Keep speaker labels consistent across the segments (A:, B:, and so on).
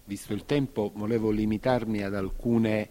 A: visto il tempo, volevo limitarmi ad alcune,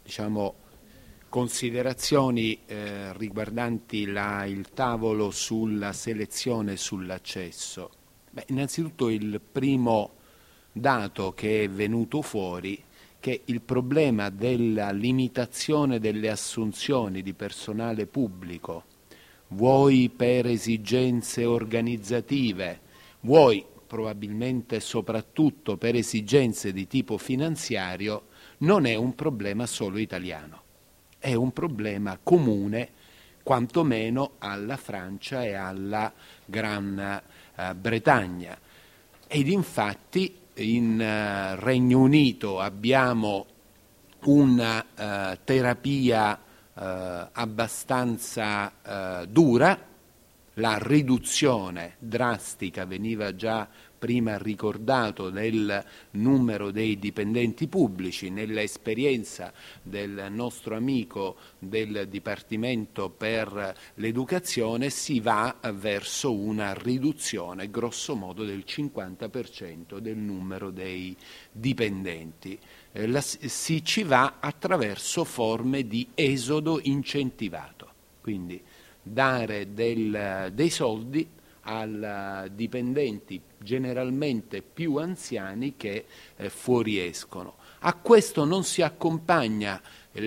A: considerazioni riguardanti il tavolo sulla selezione e sull'accesso. Innanzitutto il primo dato che è venuto fuori che il problema della limitazione delle assunzioni di personale pubblico, vuoi per esigenze organizzative, vuoi probabilmente soprattutto per esigenze di tipo finanziario, non è un problema solo italiano, è un problema comune quantomeno alla Francia e alla Gran Bretagna. Ed infatti in Regno Unito abbiamo una terapia abbastanza dura, la riduzione drastica, veniva già prima ricordato, del numero dei dipendenti pubblici. Nell'esperienza del nostro amico del Dipartimento per l'Educazione si va verso una riduzione grosso modo del 50% del numero dei dipendenti. Si ci va attraverso forme di esodo incentivato, quindi dare dei soldi ai dipendenti generalmente più anziani che fuoriescono. A questo non si accompagna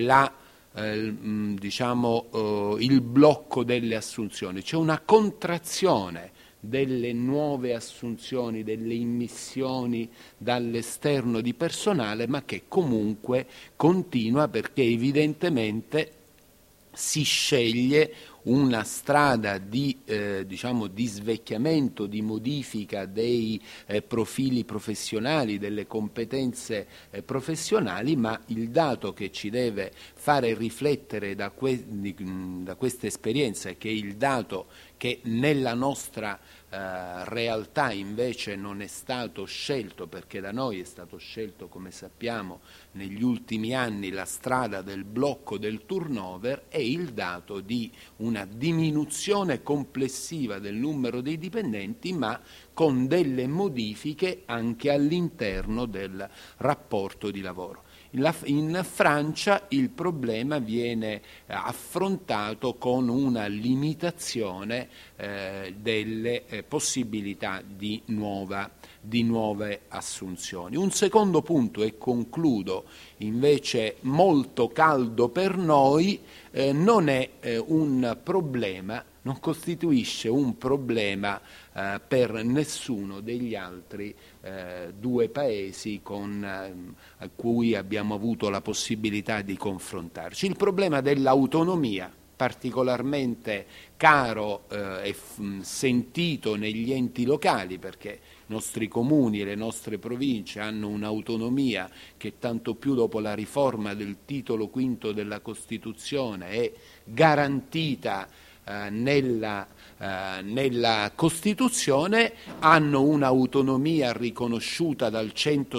A: il blocco delle assunzioni, c'è una contrazione delle nuove assunzioni, delle immissioni dall'esterno di personale, ma che comunque continua perché evidentemente si sceglie una strada di svecchiamento, di modifica dei profili professionali, delle competenze professionali, ma il dato che ci deve fare riflettere da questa esperienza, che è il dato che nella nostra realtà invece non è stato scelto, perché da noi è stato scelto, come sappiamo, negli ultimi anni la strada del blocco del turnover, è il dato di una diminuzione complessiva del numero dei dipendenti, ma con delle modifiche anche all'interno del rapporto di lavoro. In Francia il problema viene affrontato con una limitazione delle possibilità di nuove assunzioni. Un secondo punto, e concludo, invece molto caldo per noi, non è un problema, non costituisce un problema per nessuno degli altri due paesi con cui abbiamo avuto la possibilità di confrontarci. Il problema dell'autonomia, particolarmente caro e sentito negli enti locali, perché i nostri comuni e le nostre province hanno un'autonomia che tanto più dopo la riforma del titolo quinto della Costituzione è garantita nella Costituzione, hanno un'autonomia riconosciuta dal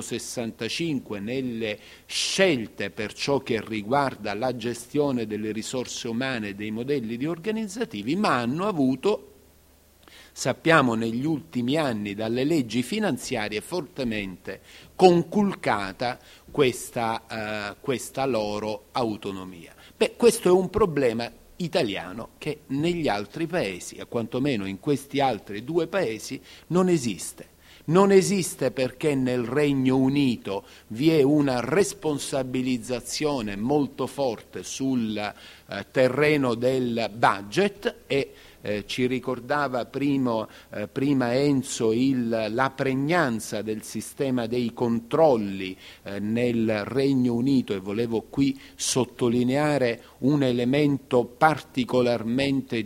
A: 165 nelle scelte per ciò che riguarda la gestione delle risorse umane e dei modelli di organizzativi, ma hanno avuto, sappiamo negli ultimi anni dalle leggi finanziarie, fortemente conculcata questa loro autonomia. Questo è un problema italiano che negli altri paesi, a quantomeno in questi altri due paesi, non esiste. Non esiste perché nel Regno Unito vi è una responsabilizzazione molto forte sul terreno del budget e ci ricordava prima Enzo la pregnanza del sistema dei controlli nel Regno Unito, e volevo qui sottolineare un elemento particolarmente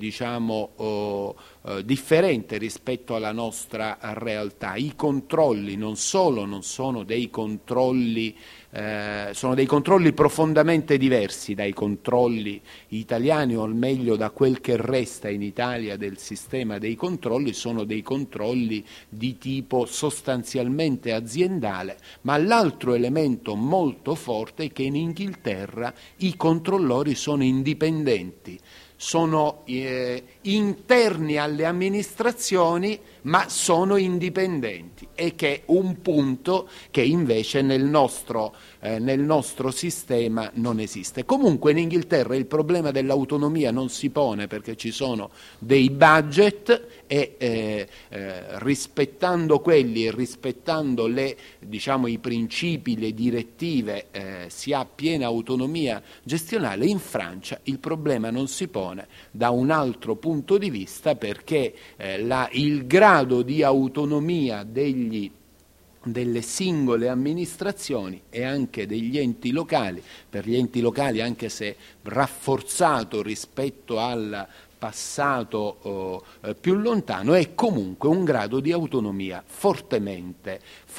A: differente rispetto alla nostra realtà. I controlli non sono dei controlli, sono dei controlli profondamente diversi dai controlli italiani, o al meglio da quel che resta in Italia del sistema dei controlli. Sono dei controlli di tipo sostanzialmente aziendale, ma l'altro elemento molto forte è che in Inghilterra i controllori sono indipendenti, sono interni alle amministrazioni ma sono indipendenti, e che è un punto che invece nel nostro sistema non esiste. Comunque in Inghilterra il problema dell'autonomia non si pone perché ci sono dei budget e rispettando quelli e rispettando i principi, le direttive, si ha piena autonomia gestionale. In Francia il problema non si pone da un altro punto di vista, perché il grado di autonomia delle singole amministrazioni e anche degli enti locali, per gli enti locali anche se rafforzato rispetto al passato più lontano, è comunque un grado di autonomia fortemente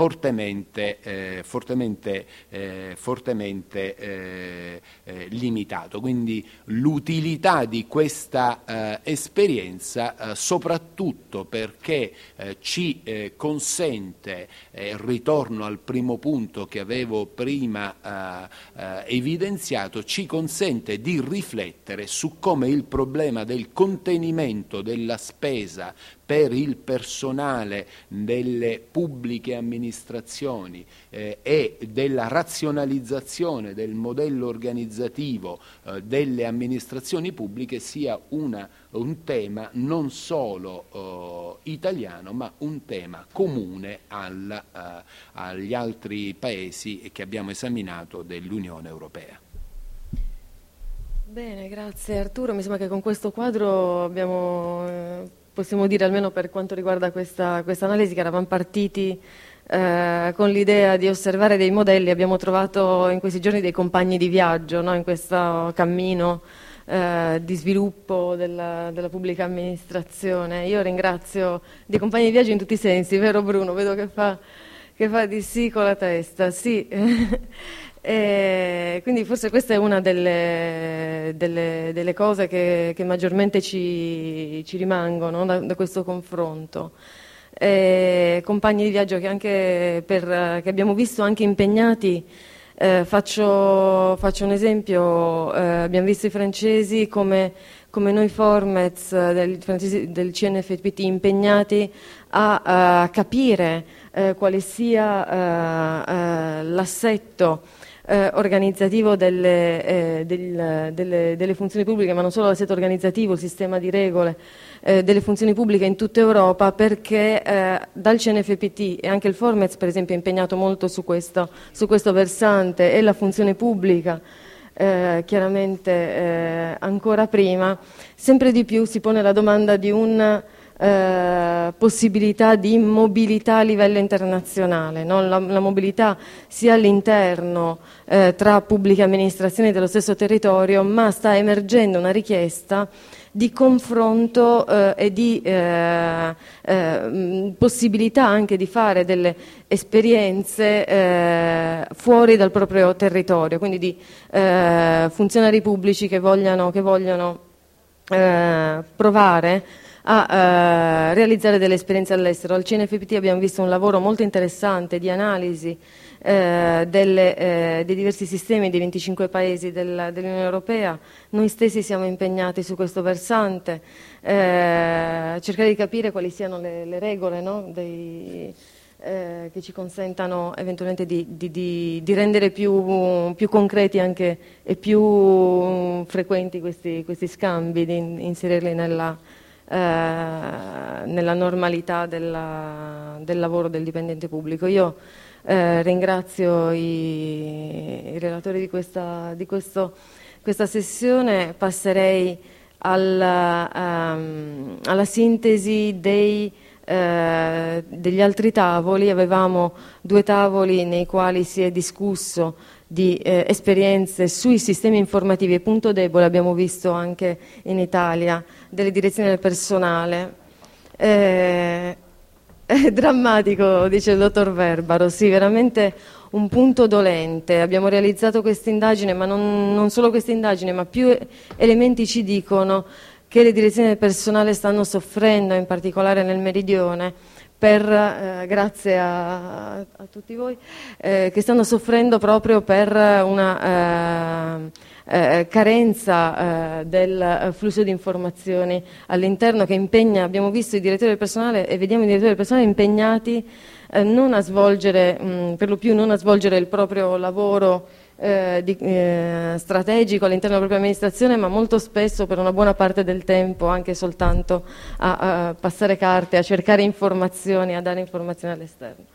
A: limitato. Quindi l'utilità di questa esperienza, soprattutto perché ci consente, ritorno al primo punto che avevo prima evidenziato, ci consente di riflettere su come il problema del contenimento della spesa per il personale delle pubbliche amministrazioni e della razionalizzazione del modello organizzativo delle amministrazioni pubbliche sia un tema non solo italiano, ma un tema comune agli altri paesi che abbiamo esaminato dell'Unione Europea.
B: Bene, grazie Arturo. Mi sembra che con questo quadro possiamo dire, almeno per quanto riguarda questa analisi, che eravamo partiti con l'idea di osservare dei modelli. Abbiamo trovato in questi giorni dei compagni di viaggio, no? In questo cammino di sviluppo della pubblica amministrazione. Io ringrazio dei compagni di viaggio in tutti i sensi, vero Bruno? Vedo che fa di sì con la testa, sì. Quindi forse questa è una delle cose che maggiormente ci rimangono, no? da questo confronto. Compagni di viaggio che abbiamo visto anche impegnati. Faccio un esempio. Abbiamo visto i francesi come noi Formez del CNFPT impegnati a capire quale sia l'assetto organizzativo delle funzioni pubbliche, ma non solo l'assetto organizzativo, il sistema di regole delle funzioni pubbliche in tutta Europa, perché dal CNFPT e anche il Formez per esempio è impegnato molto su questo versante, e la funzione pubblica chiaramente ancora prima. Sempre di più si pone la domanda di una possibilità di mobilità a livello internazionale, no? La mobilità sia all'interno tra pubbliche amministrazioni dello stesso territorio, ma sta emergendo una richiesta di confronto e di possibilità anche di fare delle esperienze fuori dal proprio territorio, quindi di funzionari pubblici che vogliono provare a realizzare delle esperienze all'estero. Al CNFPT abbiamo visto un lavoro molto interessante di analisi dei diversi sistemi dei 25 paesi dell'Unione Europea. Noi stessi siamo impegnati su questo versante, cercare di capire quali siano le regole, no? Che ci consentano eventualmente di rendere più concreti anche e più frequenti questi scambi, di inserirli nella normalità del lavoro del dipendente pubblico. Io ringrazio i relatori di questa sessione. Passerei alla sintesi degli altri tavoli. Avevamo 2 tavoli nei quali si è discusso di esperienze sui sistemi informativi, e punto debole abbiamo visto anche in Italia delle direzioni del personale. È drammatico, dice il dottor Verbaro, sì, veramente un punto dolente. Abbiamo realizzato questa indagine, ma non solo questa indagine, ma più elementi ci dicono che le direzioni del personale stanno soffrendo, in particolare nel Meridione, grazie a tutti voi, che stanno soffrendo proprio per una carenza del flusso di informazioni all'interno, che impegna, abbiamo visto i direttori del personale e vediamo i direttori del personale impegnati non a svolgere, per lo più non a svolgere il proprio lavoro strategico all'interno della propria amministrazione, ma molto spesso per una buona parte del tempo anche soltanto a passare carte, a cercare informazioni, a dare informazioni all'esterno.